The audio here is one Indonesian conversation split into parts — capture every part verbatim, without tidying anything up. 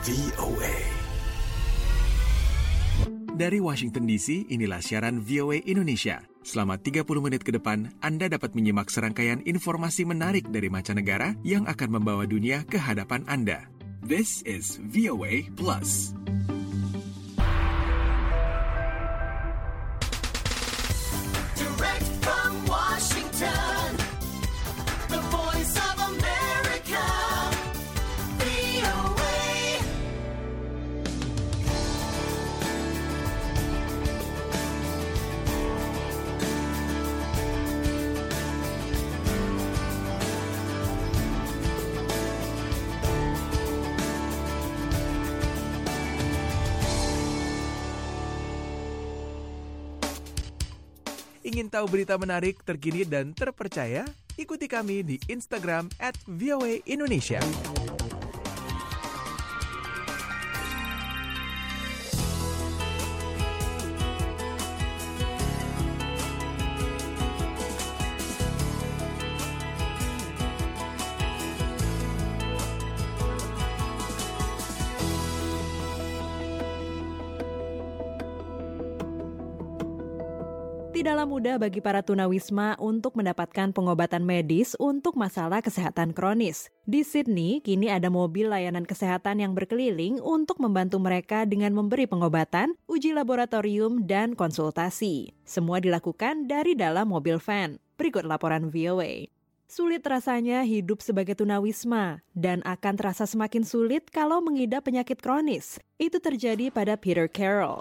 V O A. Dari Washington D C, inilah siaran V O A Indonesia. Selama tiga puluh menit ke depan, Anda dapat menyimak serangkaian informasi menarik dari mancanegara yang akan membawa dunia ke hadapan Anda. This is V O A Plus. Direct from Washington, the voice of America, V O A. Ingin tahu berita menarik, terkini, dan terpercaya? Ikuti kami di Instagram at V O A Indonesia. Tidaklah mudah bagi para tunawisma untuk mendapatkan pengobatan medis untuk masalah kesehatan kronis. Di Sydney, kini ada mobil layanan kesehatan yang berkeliling untuk membantu mereka dengan memberi pengobatan, uji laboratorium, dan konsultasi. Semua dilakukan dari dalam mobil van. Berikut laporan V O A. Sulit rasanya hidup sebagai tunawisma dan akan terasa semakin sulit kalau mengidap penyakit kronis. Itu terjadi pada Peter Carroll.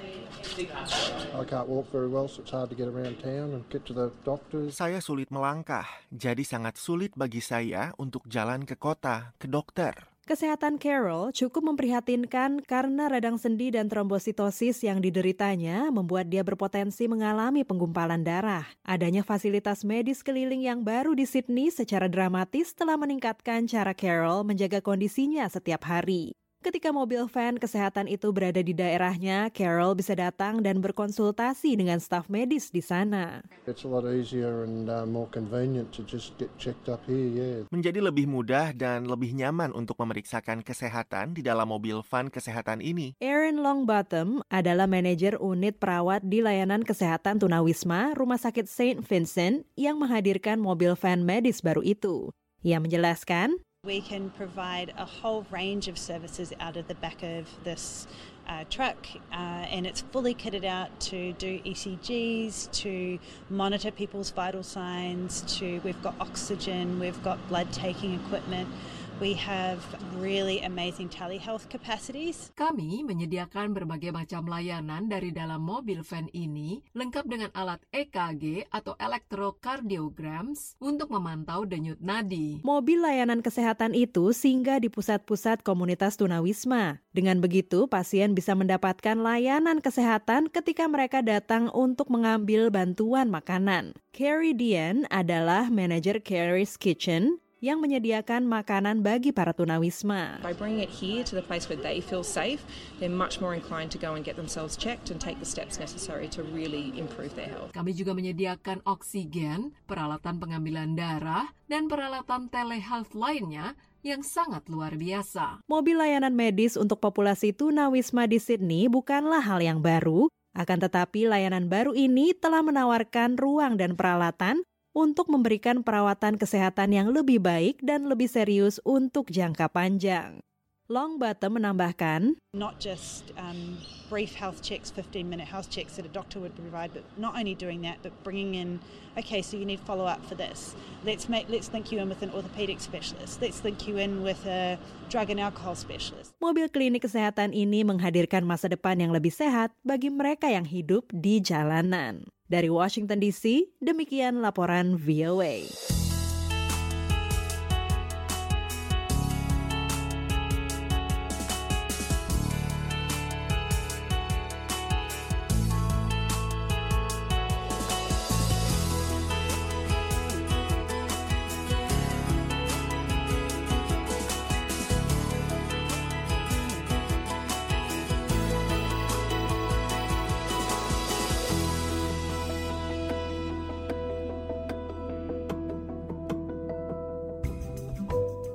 I can't walk very well, so it's hard to get around town and get to the doctors. Saya sulit melangkah, jadi sangat sulit bagi saya untuk jalan ke kota, ke dokter. Kesehatan Carol cukup memprihatinkan karena radang sendi dan trombositosis yang dideritanya membuat dia berpotensi mengalami penggumpalan darah. Adanya fasilitas medis keliling yang baru di Sydney secara dramatis telah meningkatkan cara Carol menjaga kondisinya setiap hari. Ketika mobil van kesehatan itu berada di daerahnya, Carol bisa datang dan berkonsultasi dengan staf medis di sana. It's a lot easier and uh, more convenient to just get checked up here, yeah. Menjadi lebih mudah dan lebih nyaman untuk memeriksakan kesehatan di dalam mobil van kesehatan ini. Erin Longbottom adalah manajer unit perawat di layanan kesehatan tunawisma Rumah Sakit Saint Vincent yang menghadirkan mobil van medis baru itu. Ia menjelaskan, we can provide a whole range of services out of the back of this uh, truck, uh, and it's fully kitted out to do E C Gs, to monitor people's vital signs, to we've got oxygen, we've got blood taking equipment. We have really amazing telehealth capacities. Kami menyediakan berbagai macam layanan dari dalam mobil van ini, lengkap dengan alat E K G atau electrocardiograms untuk memantau denyut nadi. Mobil layanan kesehatan itu singgah di pusat-pusat komunitas tunawisma. Dengan begitu, pasien bisa mendapatkan layanan kesehatan ketika mereka datang untuk mengambil bantuan makanan. Carrie Dian adalah manajer Carrie's Kitchen yang menyediakan makanan bagi para tunawisma. By bringing it here to the place where they feel safe, they're much more inclined to go and get themselves checked and take the steps necessary to really improve their health. Kami juga menyediakan oksigen, peralatan pengambilan darah, dan peralatan telehealth lainnya yang sangat luar biasa. Mobil layanan medis untuk populasi tunawisma di Sydney bukanlah hal yang baru, akan tetapi layanan baru ini telah menawarkan ruang dan peralatan untuk memberikan perawatan kesehatan yang lebih baik dan lebih serius untuk jangka panjang. Longbottom menambahkan, Not just um, brief health checks, fifteen-minute health checks that a doctor would provide, but not only doing that, but bringing in, okay, so you need follow-up for this. Let's make, let's link you in with an orthopedic specialist. Let's link you in with a drug and alcohol specialist. Mobil klinik kesehatan ini menghadirkan masa depan yang lebih sehat bagi mereka yang hidup di jalanan. Dari Washington D C, demikian laporan V O A.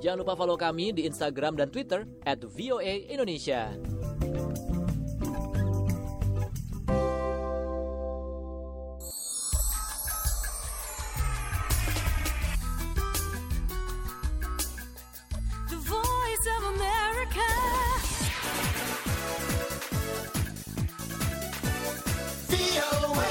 Jangan lupa follow kami di Instagram dan Twitter at V O A Indonesia. The Voice of America. V O A.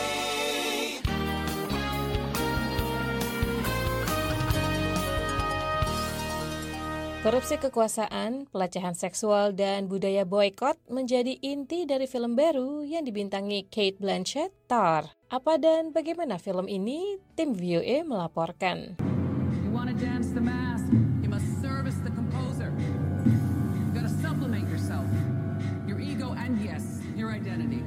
Korupsi kekuasaan, pelecehan seksual, dan budaya boykot menjadi inti dari film baru yang dibintangi Cate Blanchett, Tar. Apa dan bagaimana film ini? Tim V O A melaporkan. You want to dance the mask, you must service the composer. You gotta supplement yourself, your ego and yes, your identity.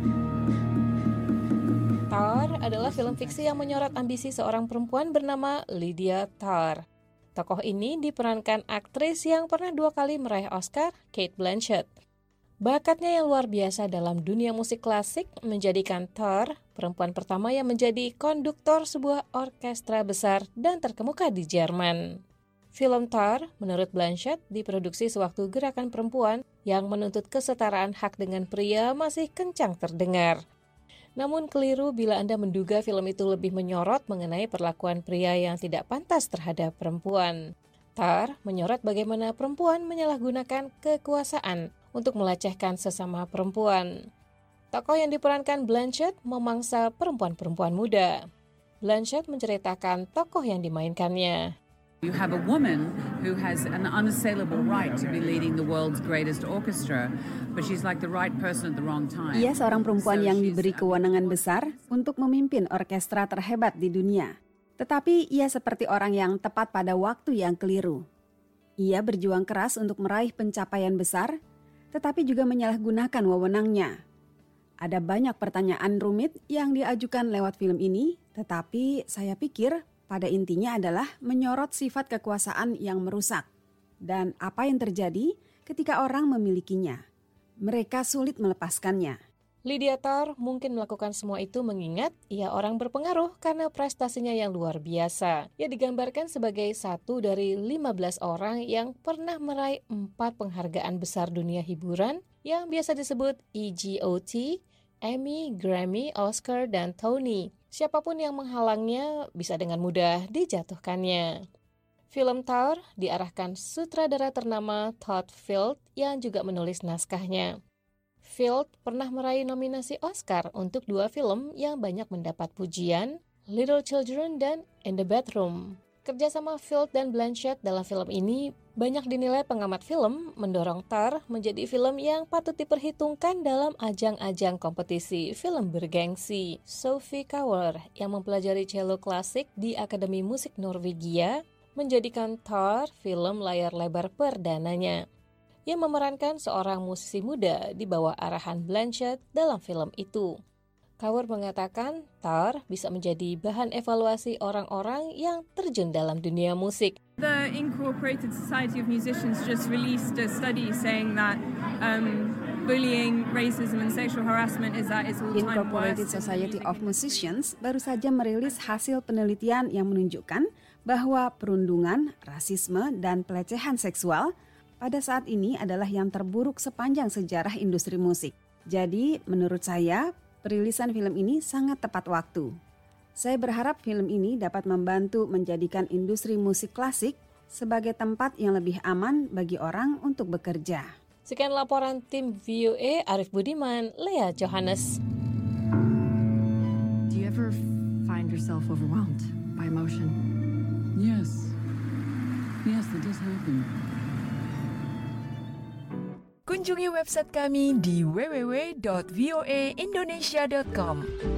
Tar adalah film fiksi yang menyorot ambisi seorang perempuan bernama Lydia Tarr. Tokoh ini diperankan aktris yang pernah dua kali meraih Oscar, Cate Blanchett. Bakatnya yang luar biasa dalam dunia musik klasik menjadikan Tarr perempuan pertama yang menjadi konduktor sebuah orkestra besar dan terkemuka di Jerman. Film Tar, menurut Blanchett, diproduksi sewaktu gerakan perempuan yang menuntut kesetaraan hak dengan pria masih kencang terdengar. Namun keliru bila Anda menduga film itu lebih menyorot mengenai perlakuan pria yang tidak pantas terhadap perempuan. Tar menyorot bagaimana perempuan menyalahgunakan kekuasaan untuk melecehkan sesama perempuan. Tokoh yang diperankan Blanchett memangsa perempuan-perempuan muda. Blanchett menceritakan tokoh yang dimainkannya. You have a woman who has an unassailable right to be leading the world's greatest orchestra, but she's like the right person at the wrong time. Ia seorang perempuan yang diberi kewenangan besar untuk memimpin orkestra terhebat di dunia. Tetapi ia seperti orang yang tepat pada waktu yang keliru. Ia berjuang keras untuk meraih pencapaian besar, tetapi juga menyalahgunakan wewenangnya. Ada banyak pertanyaan rumit yang diajukan lewat film ini, tetapi saya pikir pada intinya adalah menyorot sifat kekuasaan yang merusak. Dan apa yang terjadi ketika orang memilikinya. Mereka sulit melepaskannya. Lydia Tarr mungkin melakukan semua itu mengingat ia orang berpengaruh karena prestasinya yang luar biasa. Ia digambarkan sebagai satu dari lima belas orang yang pernah meraih empat penghargaan besar dunia hiburan yang biasa disebut E G O T, Emmy, Grammy, Oscar, dan Tony. Siapapun yang menghalangnya bisa dengan mudah dijatuhkannya. Film Tar diarahkan sutradara ternama Todd Field yang juga menulis naskahnya. Field pernah meraih nominasi Oscar untuk dua film yang banyak mendapat pujian, Little Children dan In the Bedroom. Kerjasama Field dan Blanchett dalam film ini banyak dinilai pengamat film mendorong Tar menjadi film yang patut diperhitungkan dalam ajang-ajang kompetisi film bergengsi. Sophie Kauer yang mempelajari cello klasik di Akademi Musik Norwegia menjadikan Tar film layar lebar perdananya. Ia memerankan seorang musisi muda di bawah arahan Blanchett dalam film itu. Kauer mengatakan Tar bisa menjadi bahan evaluasi orang-orang yang terjun dalam dunia musik. The Incorporated Society of Musicians just released a study saying that um, bullying, racism, and sexual harassment is at its all-time Incorporated worst. Society of Musicians baru saja merilis hasil penelitian yang menunjukkan bahwa perundungan, rasisme, dan pelecehan seksual pada saat ini adalah yang terburuk sepanjang sejarah industri musik. Jadi, menurut saya, perilisan film ini sangat tepat waktu. Saya berharap film ini dapat membantu menjadikan industri musik klasik sebagai tempat yang lebih aman bagi orang untuk bekerja. Sekian laporan tim V O A, Arif Budiman, Lea Johannes. Do you ever find yourself overwhelmed by emotion? Yes. Yes, that does happen. Kunjungi website kami di w w w dot v o a indonesia dot com.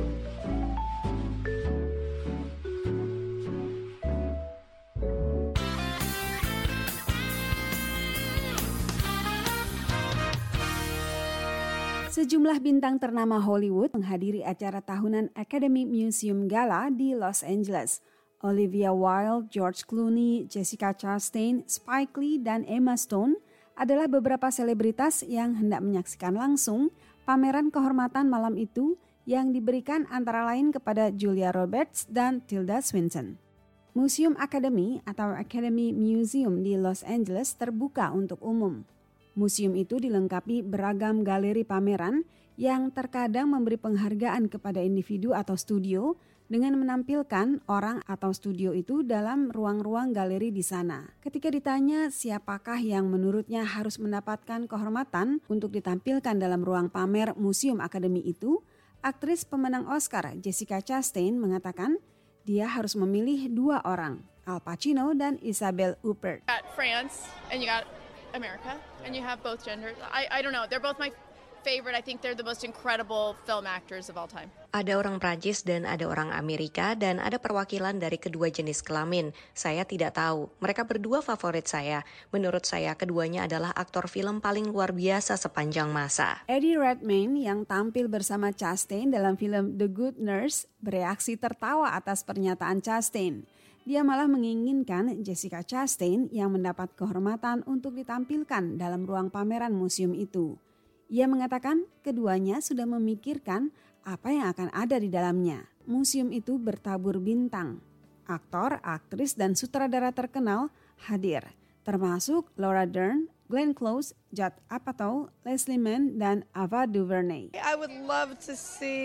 Sejumlah bintang ternama Hollywood menghadiri acara tahunan Academy Museum Gala di Los Angeles. Olivia Wilde, George Clooney, Jessica Chastain, Spike Lee, dan Emma Stone adalah beberapa selebritas yang hendak menyaksikan langsung pameran kehormatan malam itu yang diberikan antara lain kepada Julia Roberts dan Tilda Swinton. Museum Academy atau Academy Museum di Los Angeles terbuka untuk umum. Museum itu dilengkapi beragam galeri pameran yang terkadang memberi penghargaan kepada individu atau studio dengan menampilkan orang atau studio itu dalam ruang-ruang galeri di sana. Ketika ditanya siapakah yang menurutnya harus mendapatkan kehormatan untuk ditampilkan dalam ruang pamer Museum Academy itu, aktris pemenang Oscar Jessica Chastain mengatakan dia harus memilih dua orang, Al Pacino dan Isabelle Huppert. Got France and you got America and you have both genders. I I don't know. They're both my favorite. I think they're the most incredible film actors of all time. Ada orang Prancis dan ada orang Amerika dan ada perwakilan dari kedua jenis kelamin. Saya tidak tahu. Mereka berdua favorit saya. Menurut saya keduanya adalah aktor film paling luar biasa sepanjang masa. Eddie Redmayne yang tampil bersama Chastain dalam film The Good Nurse bereaksi tertawa atas pernyataan Chastain. Dia malah menginginkan Jessica Chastain yang mendapat kehormatan untuk ditampilkan dalam ruang pameran museum itu. Ia mengatakan keduanya sudah memikirkan apa yang akan ada di dalamnya. Museum itu bertabur bintang. Aktor, aktris, dan sutradara terkenal hadir, termasuk Laura Dern, Glenn Close, Judd Apatow, Leslie Mann, dan Ava DuVernay. I would love to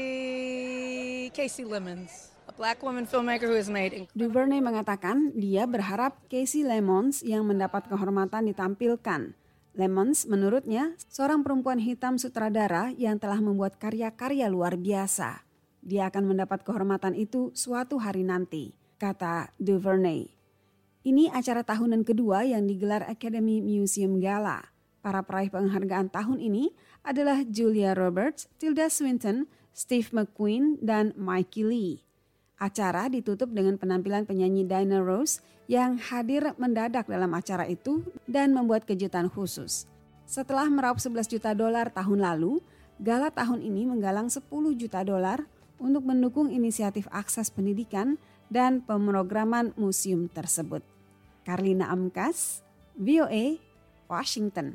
see Casey Lemons, a black woman filmmaker who has made incredible... DuVernay mengatakan dia berharap Casey Lemons yang mendapat kehormatan ditampilkan. Lemons menurutnya seorang perempuan hitam sutradara yang telah membuat karya-karya luar biasa. Dia akan mendapat kehormatan itu suatu hari nanti, kata DuVernay. Ini acara tahunan kedua yang digelar Academy Museum Gala. Para peraih penghargaan tahun ini adalah Julia Roberts, Tilda Swinton, Steve McQueen, dan Mikey Lee. Acara ditutup dengan penampilan penyanyi Diana Ross yang hadir mendadak dalam acara itu dan membuat kejutan khusus. Setelah meraup sebelas juta dolar tahun lalu, gala tahun ini menggalang sepuluh juta dolar untuk mendukung inisiatif akses pendidikan dan pemrograman museum tersebut. Karlina Amkas, V O A, Washington.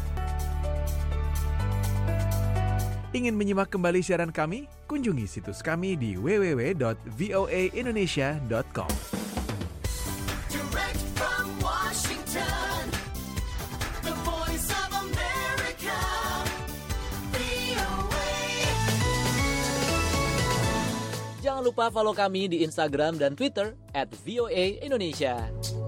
Ingin menyimak kembali siaran kami? Kunjungi situs kami di w w w dot v o a indonesia dot com. Direct from Washington, the voice of America, V O A. Jangan lupa follow kami di Instagram dan Twitter at V O A Indonesia.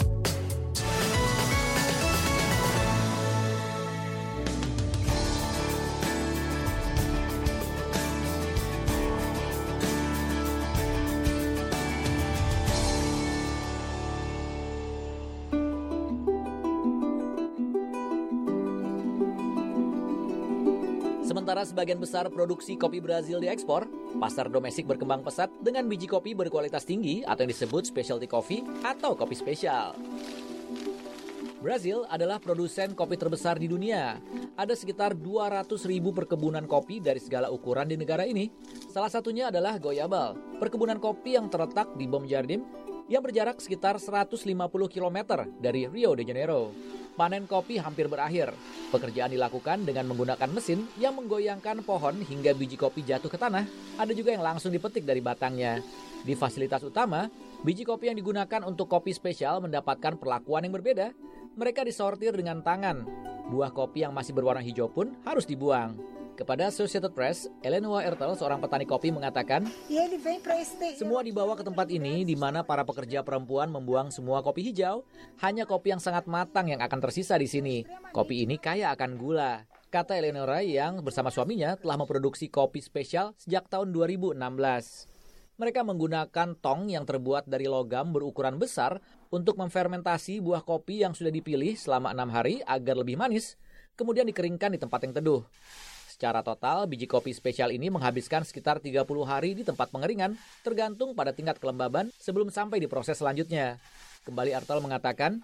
Sementara sebagian besar produksi kopi Brazil diekspor, pasar domestik berkembang pesat dengan biji kopi berkualitas tinggi atau yang disebut specialty coffee atau kopi spesial. Brazil adalah produsen kopi terbesar di dunia. Ada sekitar dua ratus ribu perkebunan kopi dari segala ukuran di negara ini. Salah satunya adalah Goiabal, perkebunan kopi yang terletak di Bom Jardim yang berjarak sekitar seratus lima puluh kilometer dari Rio de Janeiro. Panen kopi hampir berakhir. Pekerjaan dilakukan dengan menggunakan mesin yang menggoyangkan pohon hingga biji kopi jatuh ke tanah. Ada juga yang langsung dipetik dari batangnya. Di fasilitas utama, biji kopi yang digunakan untuk kopi spesial mendapatkan perlakuan yang berbeda. Mereka disortir dengan tangan. Buah kopi yang masih berwarna hijau pun harus dibuang. Kepada Associated Press, Eleanor Ertel, seorang petani kopi, mengatakan, semua dibawa ke tempat ini di mana para pekerja perempuan membuang semua kopi hijau. Hanya kopi yang sangat matang yang akan tersisa di sini. Kopi ini kaya akan gula. Kata Eleonora yang bersama suaminya telah memproduksi kopi spesial sejak tahun dua ribu enam belas. Mereka menggunakan tong yang terbuat dari logam berukuran besar untuk memfermentasi buah kopi yang sudah dipilih selama enam hari agar lebih manis, kemudian dikeringkan di tempat yang teduh. Secara total, biji kopi spesial ini menghabiskan sekitar tiga puluh hari di tempat pengeringan, tergantung pada tingkat kelembaban sebelum sampai di proses selanjutnya. Kembali Artel mengatakan,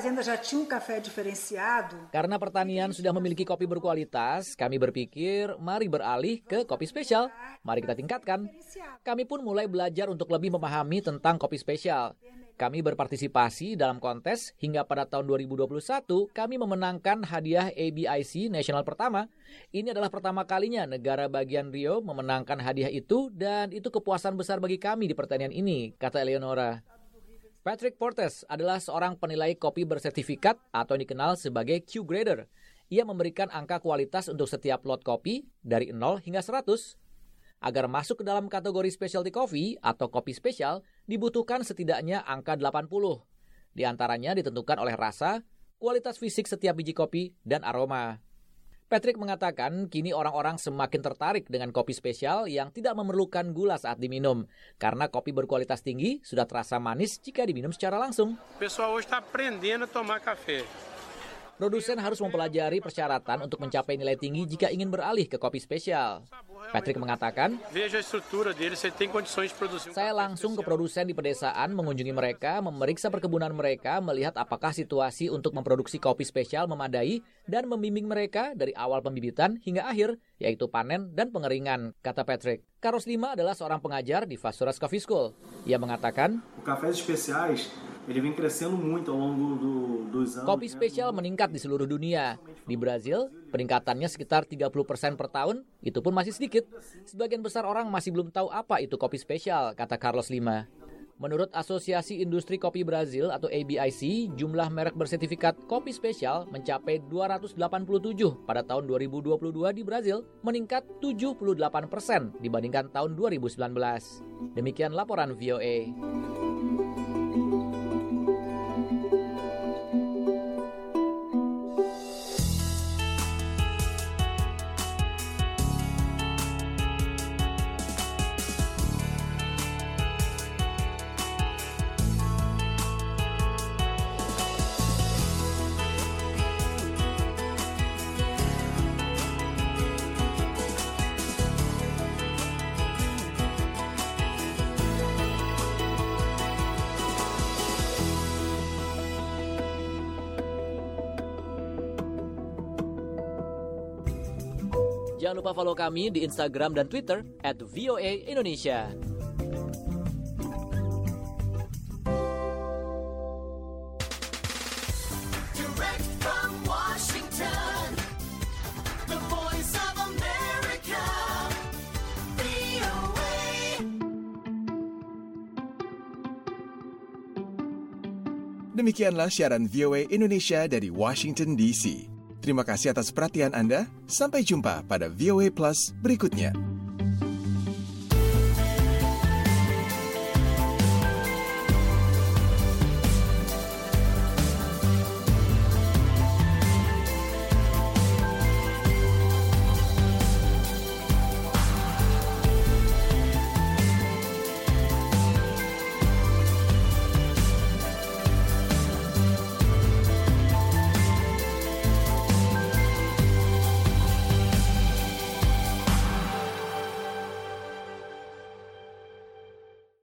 karena pertanian sudah memiliki kopi berkualitas, kami berpikir mari beralih ke kopi spesial. Mari kita tingkatkan. Kami pun mulai belajar untuk lebih memahami tentang kopi spesial. Kami berpartisipasi dalam kontes hingga pada tahun dua ribu dua puluh satu kami memenangkan hadiah A B I C nasional pertama. Ini adalah pertama kalinya negara bagian Rio memenangkan hadiah itu dan itu kepuasan besar bagi kami di pertanian ini, kata Eleonora. Patrick Portes adalah seorang penilai kopi bersertifikat atau dikenal sebagai Q-grader. Ia memberikan angka kualitas untuk setiap lot kopi dari nol hingga seratus. Agar masuk ke dalam kategori specialty coffee atau kopi spesial, dibutuhkan setidaknya angka delapan puluh. Di antaranya ditentukan oleh rasa, kualitas fisik setiap biji kopi, dan aroma. Patrick mengatakan kini orang-orang semakin tertarik dengan kopi spesial yang tidak memerlukan gula saat diminum, karena kopi berkualitas tinggi sudah terasa manis jika diminum secara langsung. O pessoal hoje está aprendendo a tomar café. Produsen harus mempelajari persyaratan untuk mencapai nilai tinggi jika ingin beralih ke kopi spesial. Patrick mengatakan, Veja a estrutura deles, você tem condições de produzir um saya langsung ke produsen di pedesaan, mengunjungi mereka, memeriksa perkebunan mereka, melihat apakah situasi untuk memproduksi kopi spesial memadai, dan membimbing mereka dari awal pembibitan hingga akhir, yaitu panen dan pengeringan, kata Patrick. Carlos Lima adalah seorang pengajar di Vassouras Coffee School. Ia mengatakan, cafés especiais ele vem crescendo muito ao longo do, dos anos. Kopi spesial meningkat di seluruh dunia. Di Brazil, peningkatannya sekitar tiga puluh persen per tahun, itu pun masih sedikit. Sebagian besar orang masih belum tahu apa itu kopi spesial, kata Carlos Lima. Menurut Asosiasi Industri Kopi Brazil atau A B I C, jumlah merek bersertifikat kopi spesial mencapai dua ratus delapan puluh tujuh pada tahun dua ribu dua puluh dua di Brazil, meningkat tujuh puluh delapan persen dibandingkan tahun dua ribu sembilan belas. Demikian laporan V O A. Jangan lupa follow kami di Instagram dan Twitter at V O A Indonesia. Direct from Washington, the voice of America, V O A. Demikianlah siaran V O A Indonesia dari Washington D C. Terima kasih atas perhatian Anda. Sampai jumpa pada V O A Plus berikutnya.